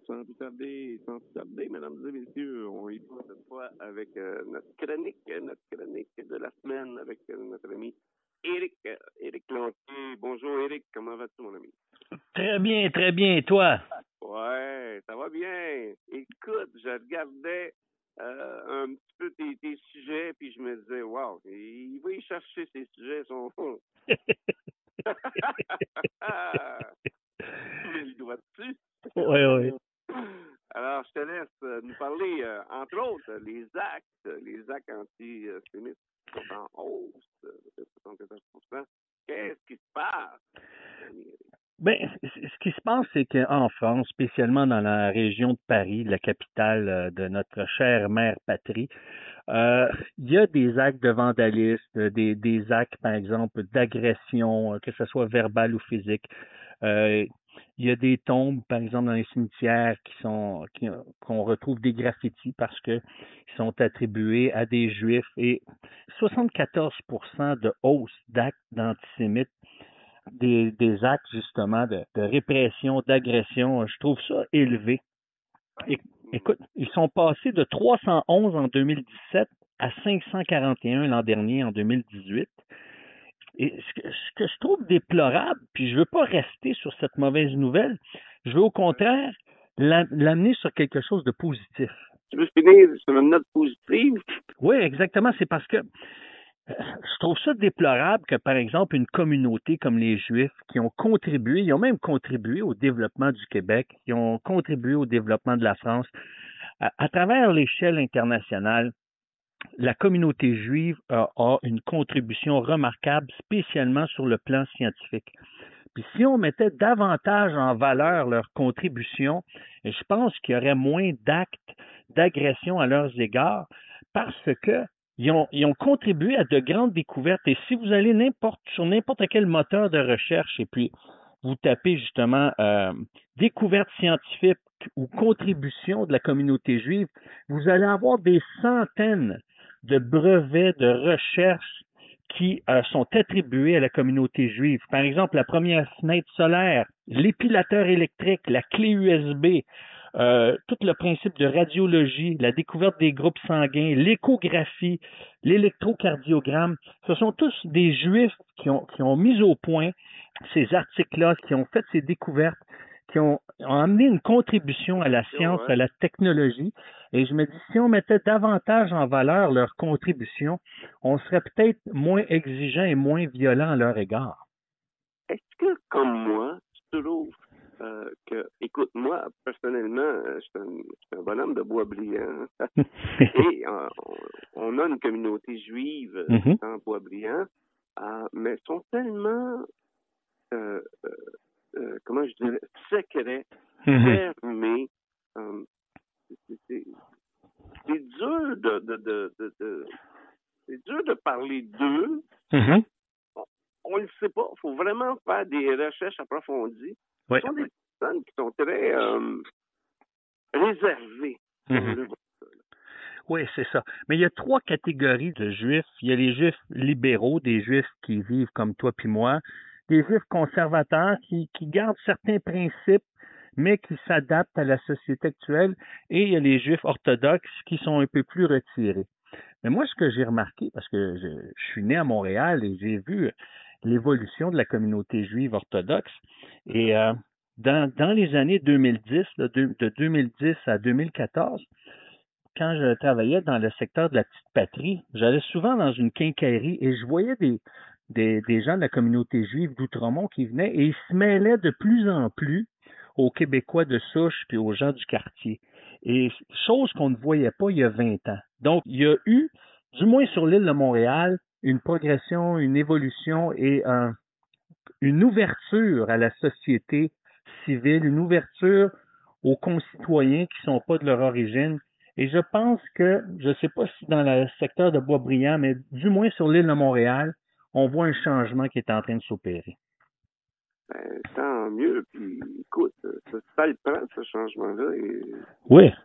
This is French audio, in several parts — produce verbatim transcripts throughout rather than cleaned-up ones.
sans plus tarder, sans plus tarder, mesdames et messieurs, on y va cette fois avec euh, notre chronique, notre chronique de la semaine avec euh, notre ami Éric, euh, Éric Lantier. Bonjour Éric, comment vas-tu mon ami? Très bien, très bien, et toi? Ouais, ça va bien. Écoute, je regardais euh, un petit peu tes, tes sujets, puis je me disais, wow, il va y chercher ces sujets, sont fous. Tu mets le doigt dessus. Oui, oui. Alors, je te laisse nous parler, euh, entre autres, les actes, les actes antisémites sont en hausse de soixante-quatorze pour cent. Qu'est-ce qui se passe? Ben, ce qui se passe, c'est qu'en France, spécialement dans la région de Paris, la capitale de notre chère mère patrie, euh, il y a des actes de vandalisme, des, des actes, par exemple, d'agression, que ce soit verbal ou physique. Euh, il y a des tombes, par exemple, dans les cimetières qui sont qui, qu'on retrouve des graffitis parce que ils sont attribués à des juifs et soixante-quatorze pour cent de hausse d'actes d'antisémites, des, des actes justement de, de répression, d'agression. Je trouve ça élevé. Et, écoute, ils sont passés de trois cent onze en deux mille dix-sept à cinq cent quarante et un l'an dernier, en deux mille dix-huit. Et ce que, ce que je trouve déplorable, puis je veux pas rester sur cette mauvaise nouvelle, je veux au contraire l'amener sur quelque chose de positif. Tu veux finir sur une note positive? Oui, exactement. C'est parce que je trouve ça déplorable que, par exemple, une communauté comme les Juifs, qui ont contribué, ils ont même contribué au développement du Québec, qui ont contribué au développement de la France, à, à travers l'échelle internationale, la communauté juive a, a une contribution remarquable, spécialement sur le plan scientifique. Puis si on mettait davantage en valeur leur contribution, je pense qu'il y aurait moins d'actes d'agression à leurs égards parce que ils ont, ils ont contribué à de grandes découvertes. Et si vous allez n'importe, sur n'importe quel moteur de recherche et puis vous tapez justement euh, découvertes scientifiques ou contributions de la communauté juive, vous allez avoir des centaines de brevets de recherche qui euh, sont attribués à la communauté juive. Par exemple, la première fenêtre solaire, l'épilateur électrique, la clé U S B, euh, tout le principe de radiologie, la découverte des groupes sanguins, l'échographie, l'électrocardiogramme. Ce sont tous des juifs qui ont, qui ont mis au point ces articles-là, qui ont fait ces découvertes, qui ont, ont amené une contribution à la science, à la technologie. Et je me dis, si on mettait davantage en valeur leur contribution, on serait peut-être moins exigeant et moins violent à leur égard. Est-ce que, comme moi, tu trouves euh, que, écoute, moi, personnellement, je suis un, je suis un bonhomme de bois brillant. Et euh, on, on a une communauté juive mm-hmm. en bois brillant, euh, mais ils sont tellement, euh, euh, comment je dirais, secrets, mm-hmm. fermés. Euh, c'est, c'est, c'est dur de, de, de, de, de c'est dur de parler d'eux. Mm-hmm. On ne le sait pas. Il faut vraiment faire des recherches approfondies. Oui. Ce sont des personnes qui sont très euh, réservées. Mm-hmm. Oui, c'est ça. Mais il y a trois catégories de juifs. Il y a les juifs libéraux, des juifs qui vivent comme toi puis moi, des juifs conservateurs qui, qui gardent certains principes, mais qui s'adaptent à la société actuelle, et il y a les juifs orthodoxes qui sont un peu plus retirés. Mais moi, ce que j'ai remarqué, parce que je, je suis né à Montréal et j'ai vu l'évolution de la communauté juive orthodoxe, et euh, dans, dans les années deux mille dix, là, de, de deux mille dix à deux mille quatorze, quand je travaillais dans le secteur de la petite patrie, j'allais souvent dans une quincaillerie et je voyais des, des, des gens de la communauté juive d'Outremont qui venaient et ils se mêlaient de plus en plus aux Québécois de souche puis aux gens du quartier. Et chose qu'on ne voyait pas il y a vingt ans. Donc, il y a eu, du moins sur l'île de Montréal, une progression, une évolution et un, une ouverture à la société civile, une ouverture aux concitoyens qui ne sont pas de leur origine. Et je pense que, je ne sais pas si dans le secteur de Boisbriand, mais du moins sur l'île de Montréal, on voit un changement qui est en train de s'opérer. Ben, tant mieux. Puis, écoute, ça, ça le prend, ce changement-là. Et oui.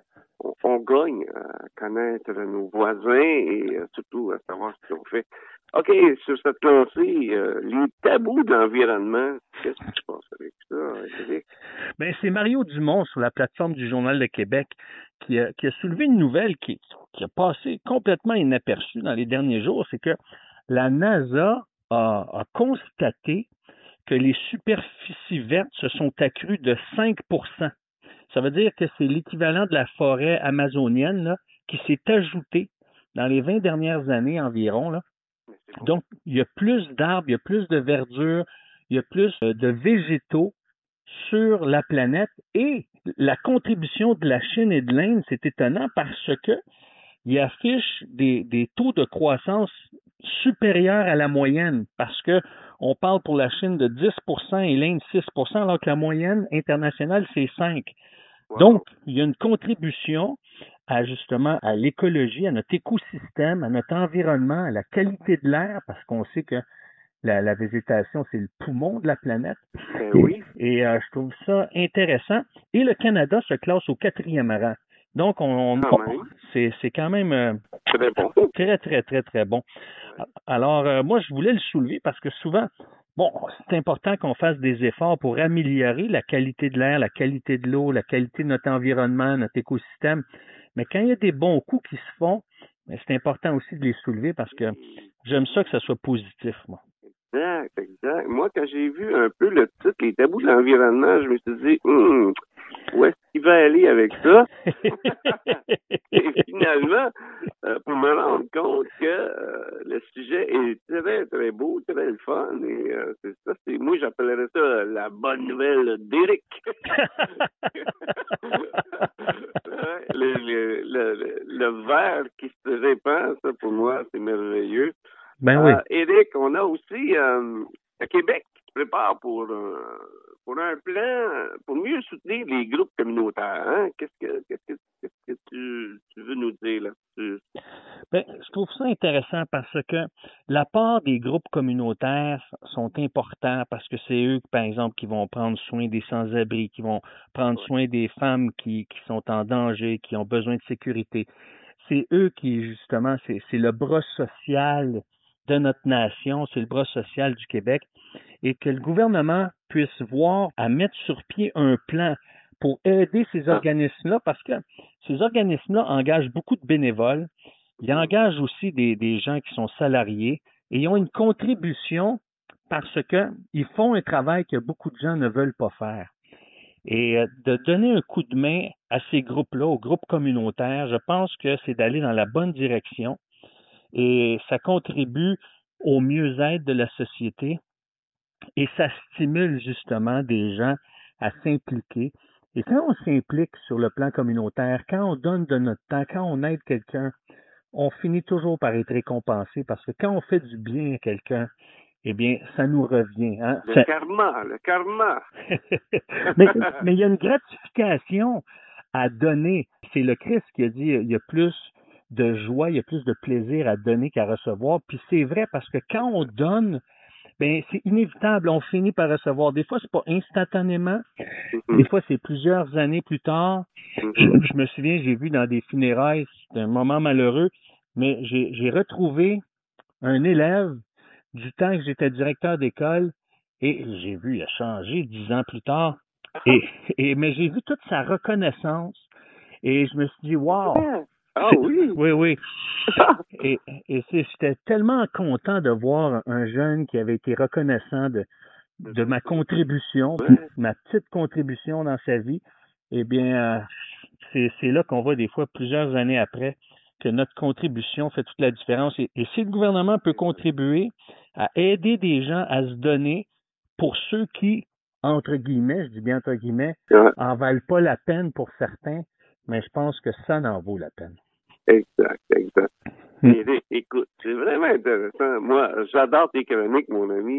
on, on gagne à connaître nos voisins et euh, surtout à savoir ce qu'ils ont fait. OK, sur cette lancée, euh, les tabous de l'environnement, qu'est-ce qui se passe avec ça, Éric? Ben, c'est Mario Dumont sur la plateforme du Journal de Québec qui a, qui a soulevé une nouvelle qui, qui a passé complètement inaperçue dans les derniers jours. C'est que la NASA a, a constaté que les superficies vertes se sont accrues de cinq pour cent. Ça veut dire que c'est l'équivalent de la forêt amazonienne là, qui s'est ajoutée dans les vingt dernières années environ, là. Donc, il y a plus d'arbres, il y a plus de verdure, il y a plus de végétaux sur la planète et la contribution de la Chine et de l'Inde, c'est étonnant parce que ils affichent des, des taux de croissance supérieurs à la moyenne parce que on parle pour la Chine de dix pour cent et l'Inde six pour cent alors que la moyenne internationale, c'est cinq. Wow. Donc, il y a une contribution à justement à l'écologie, à notre écosystème, à notre environnement, à la qualité de l'air, parce qu'on sait que la, la végétation, c'est le poumon de la planète. Ben oui. Et, et euh, je trouve ça intéressant. Et le Canada se classe au quatrième rang. Donc, on, on c'est, c'est quand même euh, très bon. Très, très, très, très bon. Alors, euh, moi, je voulais le soulever parce que souvent, bon, c'est important qu'on fasse des efforts pour améliorer la qualité de l'air, la qualité de l'eau, la qualité de notre environnement, notre écosystème. Mais quand il y a des bons coups qui se font, c'est important aussi de les soulever parce que j'aime ça que ça soit positif, moi. Exact, exact. Moi, quand j'ai vu un peu le titre, les tabous de l'environnement, je me suis dit, hum, où est-ce qu'il va aller avec ça? Et finalement, euh, pour me rendre compte que euh, le sujet est très, très beau, très le fun. Et euh, c'est ça, c'est, moi, j'appellerais ça la bonne nouvelle d'Éric. le, le, le, le verre qui se répand, ça, pour moi, c'est merveilleux. Ben oui. Euh, Éric, on a aussi euh, à Québec qui se prépare pour, euh, pour un plan pour mieux soutenir les groupes communautaires. Hein? Qu'est-ce que, qu'est-ce que, qu'est-ce que tu, tu veux nous dire là-dessus? Ben, je trouve ça intéressant parce que la part des groupes communautaires sont importants parce que c'est eux, par exemple, qui vont prendre soin des sans-abri, qui vont prendre soin des femmes qui, qui sont en danger, qui ont besoin de sécurité. C'est eux qui, justement, c'est, c'est le bras social de notre nation, c'est le bras social du Québec, et que le gouvernement puisse voir à mettre sur pied un plan pour aider ces organismes-là, parce que ces organismes-là engagent beaucoup de bénévoles, ils engagent aussi des, des gens qui sont salariés, et ils ont une contribution parce qu'ils font un travail que beaucoup de gens ne veulent pas faire. Et de donner un coup de main à ces groupes-là, aux groupes communautaires, je pense que c'est d'aller dans la bonne direction et ça contribue au mieux-être de la société et ça stimule justement des gens à s'impliquer. Et quand on s'implique sur le plan communautaire, quand on donne de notre temps, quand on aide quelqu'un, on finit toujours par être récompensé parce que quand on fait du bien à quelqu'un, eh bien, ça nous revient. Hein? Le ça... karma, le karma. mais, mais il y a une gratification à donner. C'est le Christ qui a dit il y a plus de joie, il y a plus de plaisir à donner qu'à recevoir. Puis c'est vrai parce que quand on donne, ben c'est inévitable, on finit par recevoir. Des fois, c'est pas instantanément. Mm-hmm. Des fois, c'est plusieurs années plus tard. Mm-hmm. je, je me souviens, j'ai vu dans des funérailles, c'est un moment malheureux, mais j'ai, j'ai retrouvé un élève du temps que j'étais directeur d'école et j'ai vu, il a changé dix ans plus tard. Et, et mais j'ai vu toute sa reconnaissance et je me suis dit, wow! Ah oui! Oui, oui. Et, et c'est, j'étais tellement content de voir un jeune qui avait été reconnaissant de, de ma contribution, ouais. ma petite contribution dans sa vie. Eh bien, euh, c'est, c'est là qu'on voit des fois, plusieurs années après, que notre contribution fait toute la différence. Et, et si le gouvernement peut contribuer à aider des gens à se donner pour ceux qui, entre guillemets, je dis bien entre guillemets, ouais. en valent pas la peine pour certains, mais je pense que ça en vaut la peine. Exact, exact. Mmh. Et, écoute, c'est vraiment intéressant. Moi, j'adore tes chroniques, mon ami.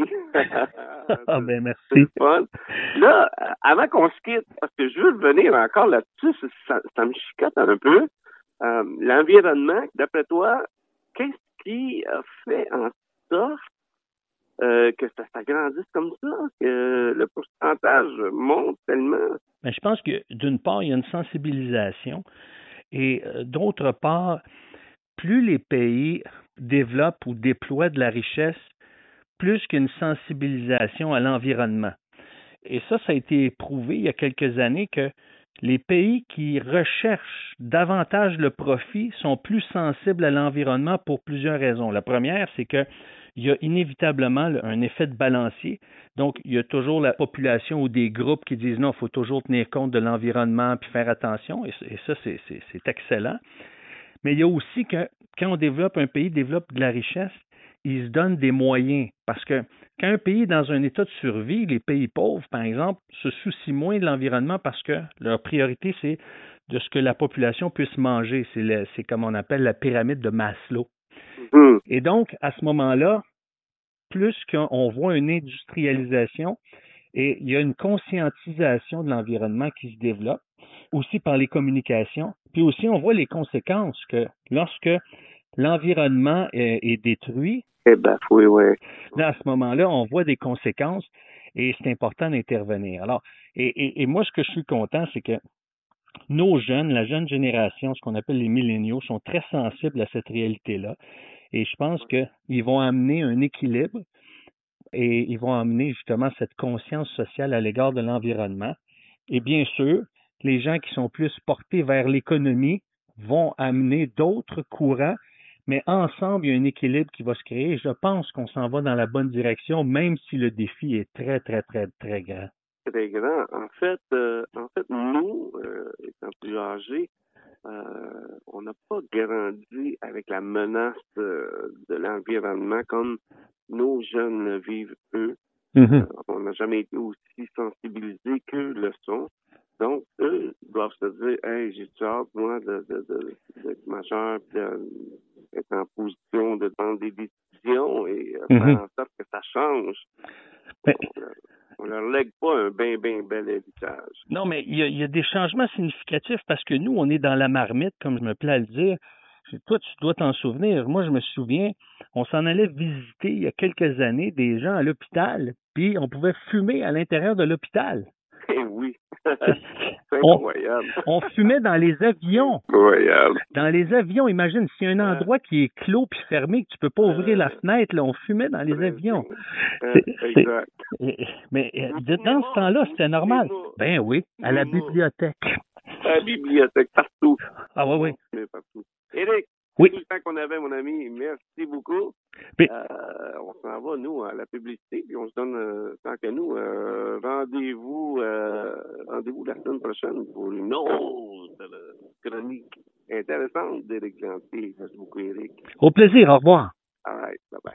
Ah ben merci. C'est fun. Là, avant qu'on se quitte, parce que je veux revenir encore là-dessus, ça, ça me chicote un peu. Euh, l'environnement, d'après toi, qu'est-ce qui a fait en sorte euh, que ça s'agrandisse comme ça, que le pourcentage monte tellement? Ben, je pense que d'une part, il y a une sensibilisation. Et euh, d'autre part, plus les pays développent ou déploient de la richesse, plus qu'une sensibilisation à l'environnement. Et ça, ça a été prouvé il y a quelques années que les pays qui recherchent davantage le profit sont plus sensibles à l'environnement pour plusieurs raisons. La première, c'est que il y a inévitablement un effet de balancier. Donc, il y a toujours la population ou des groupes qui disent non, il faut toujours tenir compte de l'environnement puis faire attention. Et, et ça, c'est, c'est, c'est excellent. Mais il y a aussi que quand on développe, un pays développe de la richesse, il se donne des moyens. Parce que quand un pays est dans un état de survie, les pays pauvres, par exemple, se soucient moins de l'environnement parce que leur priorité, c'est de ce que la population puisse manger. C'est, le, c'est comme on appelle la pyramide de Maslow. Mmh. Et donc, à ce moment-là, plus qu'on voit une industrialisation et il y a une conscientisation de l'environnement qui se développe, aussi par les communications, puis aussi on voit les conséquences que lorsque l'environnement est, est détruit, eh ben, oui, oui. Là, à ce moment-là, on voit des conséquences et c'est important d'intervenir. Alors, et, et, et moi, ce que je suis content, c'est que nos jeunes, la jeune génération, ce qu'on appelle les milléniaux, sont très sensibles à cette réalité-là. Et je pense qu'ils vont amener un équilibre et ils vont amener justement cette conscience sociale à l'égard de l'environnement. Et bien sûr, les gens qui sont plus portés vers l'économie vont amener d'autres courants, mais ensemble, il y a un équilibre qui va se créer. Je pense qu'on s'en va dans la bonne direction, même si le défi est très, très, très, très grand. Très grand. En fait, euh, en fait, nous, euh, étant plus âgés, euh, on n'a pas grandi avec la menace euh, de l'environnement comme nos jeunes le vivent, eux. Mm-hmm. Euh, on n'a jamais été aussi sensibilisés qu'eux le sont. Donc, eux doivent se dire, hey, j'ai hâte, moi, de, de, de, d'être majeur, d'être en position de prendre des décisions et euh, mm-hmm. faire en sorte que ça change. Mais... On ne leur lègue pas un bien, bien bel héritage. Non, mais il y, a, il y a des changements significatifs parce que nous, on est dans la marmite, comme je me plais à le dire. Toi, tu dois t'en souvenir. Moi, je me souviens, on s'en allait visiter il y a quelques années des gens à l'hôpital, puis on pouvait fumer à l'intérieur de l'hôpital. Eh oui. C'est incroyable. On, on fumait dans les avions. Incroyable. Dans les avions, imagine, s'il y a un endroit qui est clos puis fermé, que tu peux pas ouvrir la fenêtre, là, on fumait dans les avions. C'est, exact. C'est, mais dans ce temps-là, c'était normal. Ben oui, à la bibliothèque. À la bibliothèque, partout. Ah oui, oui. Partout. Éric, oui. Tout le temps qu'on avait, mon ami, merci beaucoup. Oui. Euh, on s'en va, nous, à la publicité, puis on se donne, euh, tant que nous, euh, rendez-vous euh, rendez-vous la semaine prochaine pour une autre euh, chronique intéressante d'Éric Lantier. Merci beaucoup, Éric. Au plaisir, au revoir. All right, bye-bye.